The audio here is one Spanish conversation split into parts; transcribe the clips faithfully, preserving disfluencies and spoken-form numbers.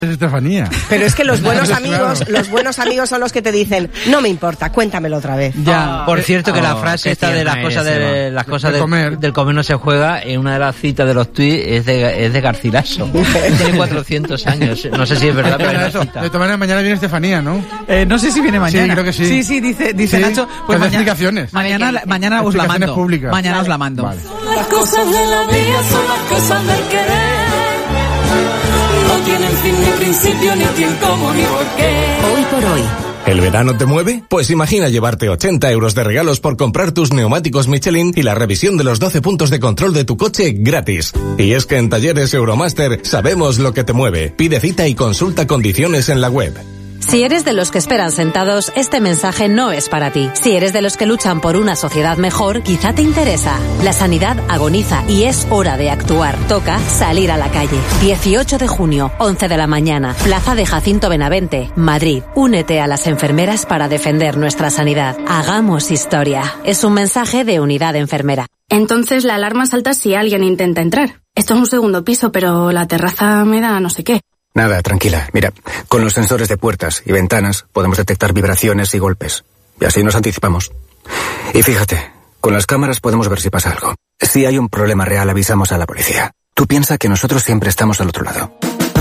Estefanía. Pero es que los buenos amigos, los buenos amigos son los que te dicen, no me importa, cuéntamelo otra vez. Ya. Por cierto que oh, la frase esta de las cosas de las cosas de, de comer. del comer no se juega, en una de las citas de los tuits es de es de Garcilaso. Tiene cuatrocientos años, no sé si es verdad, pero es eso. De todas maneras mañana viene Estefanía, ¿no? Eh, no sé si viene mañana. Sí, creo que sí. Sí, sí, dice dice sí, Nacho, pues mañana, explicaciones. Mañana mañana os la mando. Públicas. Mañana vale. os la mando. Vale. Las cosas de la vida son las cosas del querer. No tienen fin ni principio, ni quién, cómo, ni por qué. Hoy por hoy. ¿El verano te mueve? Pues imagina llevarte ochenta euros de regalos por comprar tus neumáticos Michelin y la revisión de los doce puntos de control de tu coche gratis. Y es que en Talleres Euromaster sabemos lo que te mueve. Pide cita y consulta condiciones en la web. Si eres de los que esperan sentados, este mensaje no es para ti. Si eres de los que luchan por una sociedad mejor, quizá te interesa. La sanidad agoniza y es hora de actuar. Toca salir a la calle. dieciocho de junio, once de la mañana, Plaza de Jacinto Benavente, Madrid. Únete a las enfermeras para defender nuestra sanidad. Hagamos historia. Es un mensaje de Unidad Enfermera. Entonces la alarma salta si alguien intenta entrar. Esto es un segundo piso, pero la terraza me da no sé qué. Nada, tranquila. Mira, con los sensores de puertas y ventanas podemos detectar vibraciones y golpes. Y así nos anticipamos. Y fíjate, con las cámaras podemos ver si pasa algo. Si hay un problema real, avisamos a la policía. Tú piensa que nosotros siempre estamos al otro lado.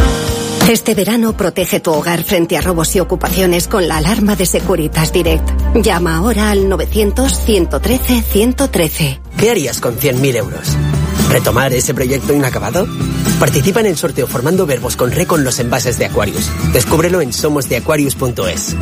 Este verano protege tu hogar frente a robos y ocupaciones con la alarma de Securitas Direct. Llama ahora al novecientos, ciento trece, ciento trece. ¿Qué harías con cien mil euros? ¿Retomar ese proyecto inacabado? Participa en el sorteo formando verbos con re con los envases de Aquarius. Descúbrelo en somos de aquarius punto es.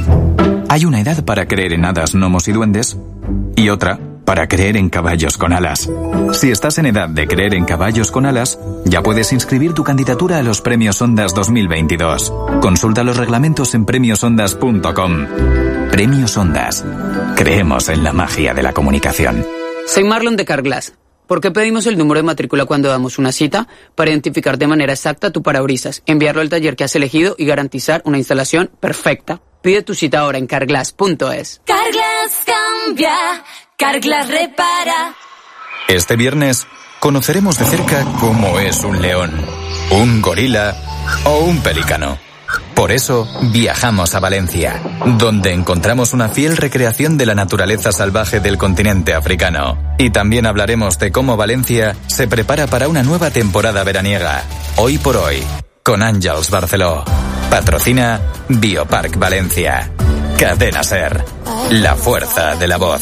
Hay una edad para creer en hadas, gnomos y duendes y otra para creer en caballos con alas. Si estás en edad de creer en caballos con alas, ya puedes inscribir tu candidatura a los Premios Ondas dos mil veintidós. Consulta los reglamentos en premios ondas punto com. Premios Ondas. Creemos en la magia de la comunicación. Soy Marlon de Carglass. ¿Por qué pedimos el número de matrícula cuando damos una cita? Para identificar de manera exacta tu parabrisas, enviarlo al taller que has elegido y garantizar una instalación perfecta. Pide tu cita ahora en carglass punto es. Carglass cambia, Carglass repara. Este viernes conoceremos de cerca cómo es un león, un gorila o un pelícano. Por eso viajamos a Valencia, donde encontramos una fiel recreación de la naturaleza salvaje del continente africano. Y también hablaremos de cómo Valencia se prepara para una nueva temporada veraniega. Hoy por hoy, con Àngels Barceló. Patrocina Biopark Valencia. Cadena SER. La fuerza de la voz.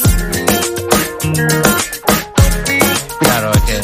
Claro, es que...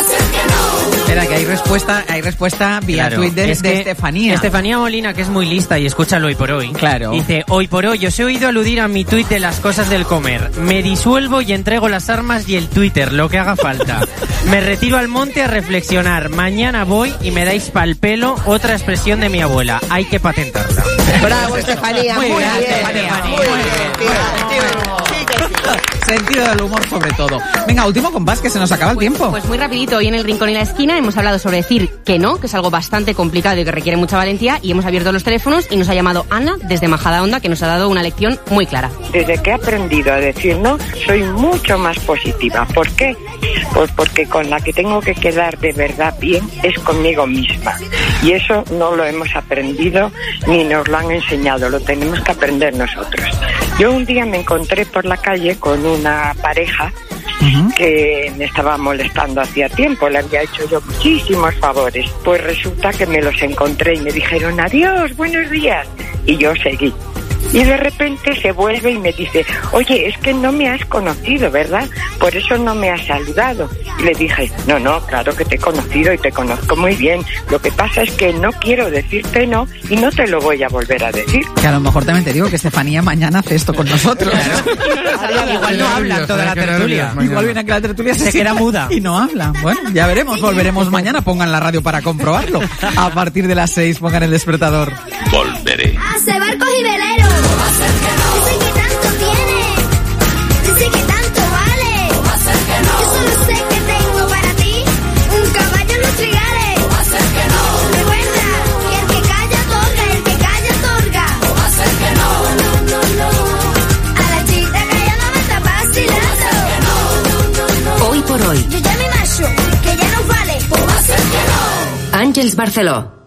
Espera, que hay respuesta, hay respuesta vía claro, Twitter de, es de que Estefanía. Estefanía Molina, que es muy lista y escúchalo hoy por hoy. Claro. Dice, hoy por hoy os he oído aludir a mi tuit de las cosas del comer. Me disuelvo y entrego las armas y el Twitter, lo que haga falta. Me retiro al monte a reflexionar. Mañana voy y me dais pa'l pelo, otra expresión de mi abuela. Hay que patentarla. Bravo, Estefanía. Muy, muy bien, bien, Estefanía. Muy bien, bien. Sentido del humor sobre todo. Venga, último compás, que se nos acaba el tiempo. Pues muy rapidito, hoy en el Rincón y la Esquina hemos hablado sobre decir que no, que es algo bastante complicado y que requiere mucha valentía, y hemos abierto los teléfonos y nos ha llamado Ana desde Majadahonda, que nos ha dado una lección muy clara. Desde que he aprendido a decir no, soy mucho más positiva. ¿Por qué? Pues porque con la que tengo que quedar de verdad bien es conmigo misma. Y eso no lo hemos aprendido ni nos lo han enseñado, lo tenemos que aprender nosotros. Yo un día me encontré por la calle con una pareja uh-huh. que me estaba molestando hacía tiempo, le había hecho yo muchísimos favores. Pues resulta que me los encontré y me dijeron adiós, buenos días, y yo seguí. Y de repente se vuelve y me dice, oye, es que no me has conocido, ¿verdad? Por eso no me has saludado. Y le dije, no, no, claro que te he conocido y te conozco muy bien. Lo que pasa es que no quiero decirte no y no te lo voy a volver a decir. Que a lo mejor también te digo que Estefanía mañana hace esto con nosotros. Claro. Igual no hablan toda la tertulia. Igual viene aquí la tertulia se queda muda y no habla. Bueno, ya veremos, volveremos mañana. Pongan la radio para comprobarlo. A partir de las seis pongan el despertador. Volveré. Hace barcos y veleros. ¿Cómo hacer que no? Dice que tanto tiene. Dice que tanto vale. ¿Cómo hacer que no? Yo solo sé que tengo para ti un caballo en los trigales. ¿Cómo hacer que no? Recuerda que el que calla otorga, el que calla otorga. ¿Cómo hacer que no? No, no, no. A la chica callada me está vacilando. No, no, no, no. Hoy por hoy. Yo ya me marcho, que ya no vale. ¿Cómo hacer que no? Àngels Barceló.